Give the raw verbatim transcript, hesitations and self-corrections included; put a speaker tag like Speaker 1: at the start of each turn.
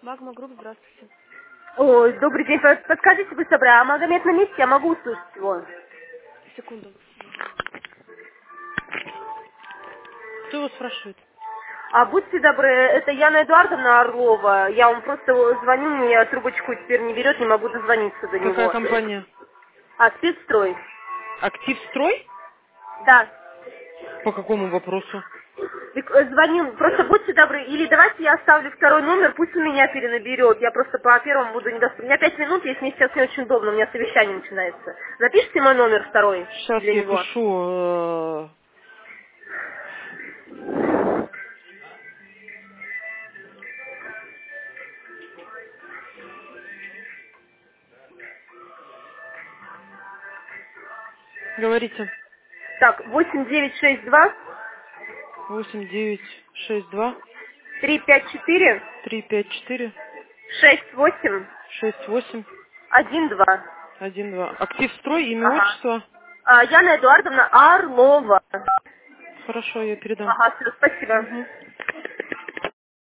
Speaker 1: Магма Групп, здравствуйте.
Speaker 2: Ой, добрый день. Под- Подскажите быстро, а Магомед на месте, я могу услышать его.
Speaker 1: Секунду. Кто его спрашивает?
Speaker 2: А будьте добры, это Яна Эдуардовна Орлова. Я вам просто звоню, мне трубочку теперь не берет, не могу дозвониться до
Speaker 1: Какая
Speaker 2: него.
Speaker 1: компания?
Speaker 2: А, спецстрой?
Speaker 1: Актив Строй?
Speaker 2: Да.
Speaker 1: По какому вопросу?
Speaker 2: Так, э, Звоню, просто будьте добры, или давайте я оставлю второй номер, пусть он меня перенаберет. Я просто по первому буду недоступна. У меня пять минут, если мне сейчас не очень удобно, у меня совещание начинается. Запишите мой номер второй
Speaker 1: Сейчас
Speaker 2: для
Speaker 1: я
Speaker 2: него.
Speaker 1: пишу. э, Говорите.
Speaker 2: Так, восемь девять шесть два
Speaker 1: Восемь девять шесть два
Speaker 2: три пять четыре
Speaker 1: три пять четыре
Speaker 2: шесть восемь
Speaker 1: шесть восемь
Speaker 2: один два.
Speaker 1: один два. Актив Строй, имя,
Speaker 2: Ага.
Speaker 1: отчество.
Speaker 2: А, Яна Эдуардовна Орлова.
Speaker 1: Хорошо, я передам.
Speaker 2: Ага, всё, спасибо.
Speaker 1: Мгм.